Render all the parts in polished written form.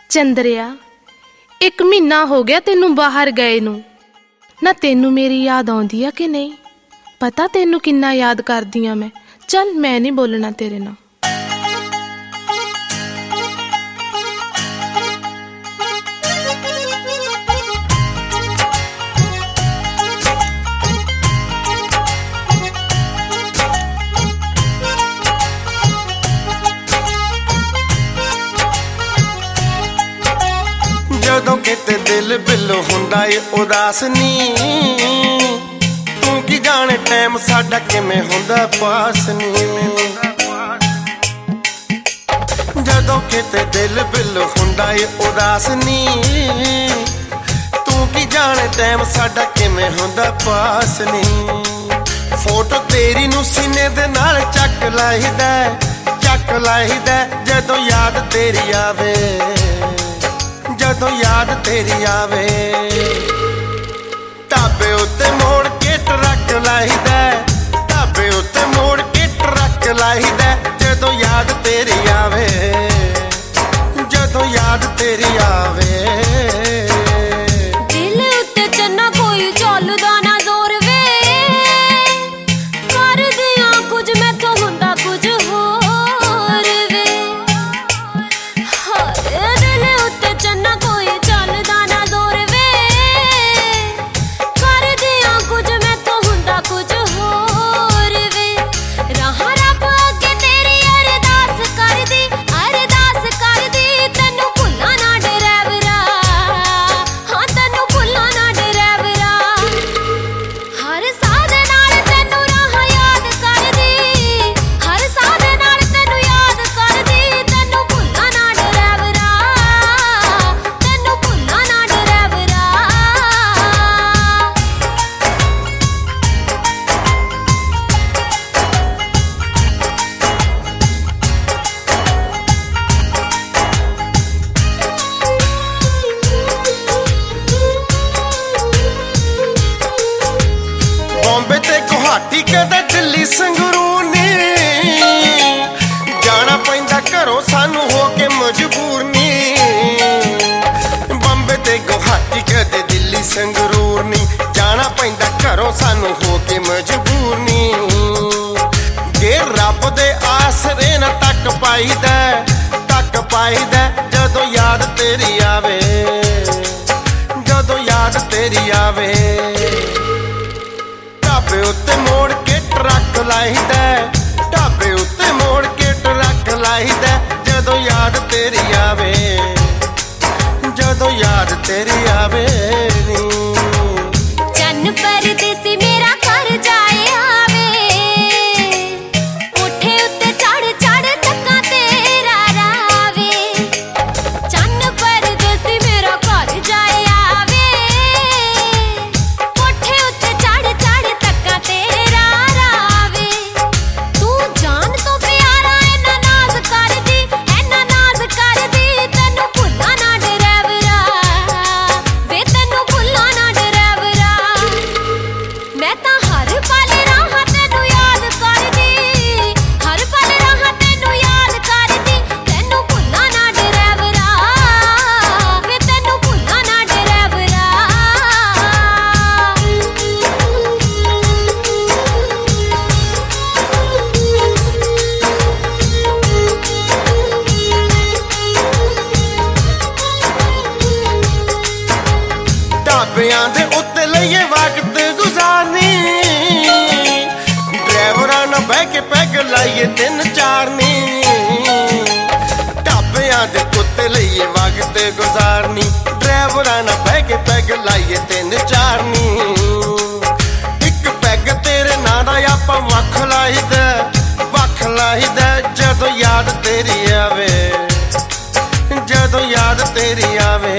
ਚੰਦਰਿਆ, 1 ਮਹੀਨਾ ਹੋ ਗਿਆ ਤੈਨੂੰ ਬਾਹਰ ਗਏ ਨੂੰ। ਨਾ ਤੈਨੂੰ ਮੇਰੀ ਯਾਦ ਆਉਂਦੀ ਆ ਕਿ ਨਹੀਂ? ਪਤਾ ਤੈਨੂੰ ਕਿੰਨਾ ਯਾਦ ਕਰਦੀ ਆ ਮੈਂ। ਚੱਲ ਮੈਂ ਨਹੀਂ ਬੋਲਣਾ ਤੇਰੇ ਨਾਲ। ਜਦੋਂ ਕਿਤੇ ਦਿਲ ਬਿੱਲੋ ਹੁੰਦਾ ਏ ਉਦਾਸ ਨੀ, ਤੂੰ ਕੀ ਜਾਣੇ ਟਾਈਮ ਸਾਡਾ ਕਿਵੇਂ ਹੁੰਦਾ ਪਾਸ ਨੀ। ਜਦੋਂ ਕਿਤੇ ਦਿਲ ਬਿੱਲੋ ਹੁੰਦਾ ਏ ਉਦਾਸ ਨੀ, ਤੂੰ ਕੀ ਜਾਣੇ ਟਾਈਮ ਸਾਡਾ ਕਿਵੇਂ ਹੁੰਦਾ ਪਾਸ ਨੀ। ਫੋਟੋ ਤੇਰੀ ਨੂੰ ਸੀਨੇ ਦੇ ਨਾਲ ਚੱਕ ਲਾਈਦਾ, ਚੱਕ ਲਾਈਦਾ ਜਦੋਂ ਯਾਦ ਤੇਰੀ ਆਵੇ, ਜਦੋਂ ਯਾਦ ਤੇਰੀ ਆਵੇ। ਢਾਬੇ ਉੱਤੇ ਮੋੜ ਕੇ ਟਰੱਕ ਲਾਈਦਾ, ਢਾਬੇ ਉੱਤੇ ਮੋੜ ਕੇ ਟਰੱਕ ਲਾਈਦਾ ਜਦੋਂ ਯਾਦ ਤੇਰੀ ਆਵੇ, ਜਦੋਂ ਯਾਦ ਤੇਰੀ ਆਵੇ। ਦਿਲ ਉੱਤੇ ਚੰਨਾ ਕੋਈ ਚੱਲਦਾ ਨਾ ਜ਼ੋਰ ਵੇ, ਕਰਦਿਆਂ ਕੁਝ ਮੈਥੋਂ ਹੁੰਦਾ ਕੁਝ ਹੋਰ ਵੇ। ਹਾਏ ਦਿਲ ਉੱਤੇ ਚੰਨਾ ਕੋਈ ਚੱਲਦਾ ਨਾ ਜ਼ੋਰ ਵੇ, ਕਰਦਿਆਂ ਕੁਝ ਮੈਥੋਂ ਹੁੰਦਾ ਕੁਝ ਹੋਰ ਵੇ। ਰਾਹ ਰੱਬ ਅੱਗੇ ਤੇਰੀ ਅਰਦਾਸ ਕਰਦੀ, ਅਰਦਾਸ ਕਰਦੀ ਤੈਨੂੰ ਭੁੱਲਾਂ ਨਾ ਡਰਾਈਵਰਾ, ਹਾਂ ਤੈਨੂੰ ਭੁੱਲਾਂ ਨਾ ਡਰਾਈਵਰਾ। ਹਰ ਸਾਹ ਦੇ ਨਾਲ ਤੈਨੂੰ ਰਾਹ ਯਾਦ ਕਰਦੀ, ਹਰ ਸਾਹ ਦੇ ਨਾਲ ਤੈਨੂੰ ਯਾਦ ਕਰਦੀ ਤੈਨੂੰ ਭੁੱਲਾਂ ਨਾ ਡਰਾਈਵਰਾ, ਤੈਨੂੰ ਭੁੱਲਾਂ ਨਾ ਡਰਾਈਵਰਾ। ਬੰਬੇ ਤੇ ਗੁਹਾਟੀ ਕਦੇ ਦਿੱਲੀ ਸੰਗਰੂਰ ਨੀ, ਜਾਣਾ ਪੈਂਦਾ ਘਰੋਂ ਸਾਨੂੰ ਹੋ ਕੇ ਮਜਬੂਰ ਨੀ। ਬੰਬੇ ਤੇ ਗੁਹਾਟੀ ਕਦੇ ਦਿੱਲੀ ਸੰਗਰੂਰ ਨੀ, ਜਾਣਾ ਪੈਂਦਾ ਘਰੋਂ ਸਾਨੂੰ ਹੋ ਕੇ ਮਜਬੂਰ ਨੀ। ਜੇ ਰੱਬ ਦੇ ਆਸਰੇ ਨਾ ਤੱਕ ਪਾਈਦਾ, ਤੱਕ ਪਾਈਦਾ ਜਦੋਂ ਯਾਦ ਤੇਰੀ ਆਵੇ, ਜਦੋਂ ਯਾਦ ਤੇਰੀ ਆਵੇ। ਢਾਬੇ ਉੱਤੇ ਮੋੜ ਕੇ ਟਰੱਕ ਲਾਈਦਾ, ਢਾਬੇ ਉੱਤੇ ਮੋੜ ਕੇ ਟਰੱਕ ਲਾਈਦਾ ਜਦੋਂ ਯਾਦ ਤੇਰੀ ਆਵੇ, ਜਦੋਂ ਯਾਦ ਤੇਰੀ ਆਵੇ ਨੀ। ਚੰਨ ਪਰਦੇਸੀ ਮੇਰਾ ਘਰ ਜਾਏ ਆਵੇ, ਕੋਠੇ ਉੱਤੇ ਚੜ ਚੜ ਤੱਕਾਂ ਤੇਰਾ ਰਾਵੇ। ਚੰਨ ਪਰਦੇਸੀ ਮੇਰਾ ਘਰ ਜਾਏ ਆਵੇ, ਕੋਠੇ ਉੱਤੇ ਚੜ ਚੜ ਤੱਕਾਂ ਤੇਰਾ ਰਾਵੇ। ਤੂੰ ਜਾਨ ਤੋਂ ਪਿਆਰਾ ਇੰਨਾ ਨਾਜ਼ ਕਰਦੀ, ਇੰਨਾ ਨਾਜ਼ ਕਰਦੀ ਤੈਨੂੰ ਭੁੱਲਾਂ ਨਾ ਡਰਾਈਵਰਾ, ਵੇ ਤੈਨੂੰ ਭੁੱਲਾਂ ਨਾ ਡਰਾਈਵਰਾ। ਮੈਂ ਤਾਂ ਹਰ ਪਲ ਰਾਹਾਂ ਤੈਨੂੰ ਯਾਦ ਕਰਦੀ, ਹਰ ਪਲ ਰਾਹਾਂ ਤੈਨੂੰ ਯਾਦ ਕਰਦੀ ਤੈਨੂੰ ਭੁੱਲਾਂ ਨਾ ਡਰਾਈਵਰਾ, ਵੇ ਤੈਨੂੰ ਭੁੱਲਾਂ ਨਾ ਡਰਾਈਵਰਾ। ਢਾਬਿਆਂ ਦੇ ਉੱਤੇ ਲਈਏ ਵਕਤ ਗੁਜ਼ਾਰਨੀ, ਡਰਾਈਵਰਾਂ ਨਾਲ ਬਹਿ ਕੇ ਪੈਗ ਲਾਈਏ 3-4 ਨੀ। ਢਾਬਿਆਂ ਦੇ ਉੱਤੇ ਲਈਏ ਵਕਤ ਗੁਜ਼ਾਰਨੀ, ਡਰਾਈਵਰਾਂ ਨਾਲ ਬਹਿ ਕੇ ਪੈਗ ਲਾਈਏ 3-4 ਨੀ। ਇੱਕ ਪੈਗ ਤੇਰੇ ਨਾਂ ਦਾ ਆਪਾਂ ਵੱਖ ਲਾਈਦਾ, ਵੱਖ ਲਾਈਦਾ ਜਦੋਂ ਯਾਦ ਤੇਰੀ ਆਵੇ, ਜਦੋਂ ਯਾਦ ਤੇਰੀ ਆਵੇ।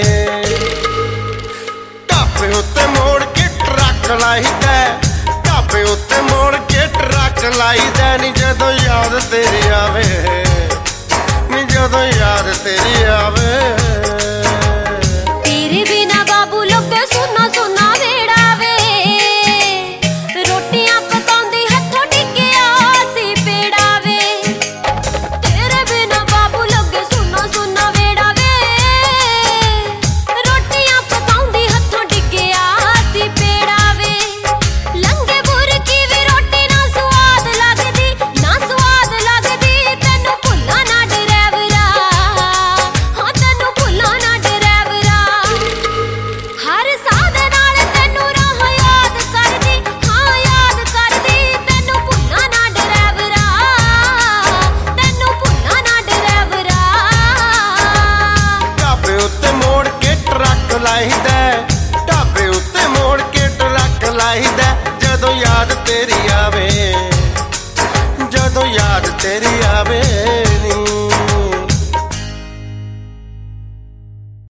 ਢਾਬੇ ਉੱਤੇ ਮੋੜ ਕੇ ਟਰੱਕ ਲਾਈਦਾ, ਢਾਬੇ ਉੱਤੇ ਮੋੜ ਕੇ ਟਰੱਕ ਲਾਈਦਾ ਨੀ ਜਦੋਂ ਯਾਦ ਤੇਰੀ ਆਵੇ, ਨੀ ਜਦੋਂ ਯਾਦ ਤੇਰੀ ਆਵੇ। ਤੇਰੇ ਬਿਨਾ ਬਾਬੂ ਲੋਕੇ ਸੁਨਾ ਸੁਨਾ ਵੇੜਾ ਵੇ, ਰੋਟੀਆਂ ਪਕਾਉਂਦੀ ਹੱਥੋਂ ਡਿੱਗਿਆ ਸੀ ਪੇੜਾ ਵੇ। ਤੇਰੇ ਬਿਨਾ ਬਾਬੂ ਲੋਕੇ ਸੁਨਾ ਸੁਨਾ ਵੇੜਾ ਵੇ, याद तेरी आवे, जदों याद तेरी आवे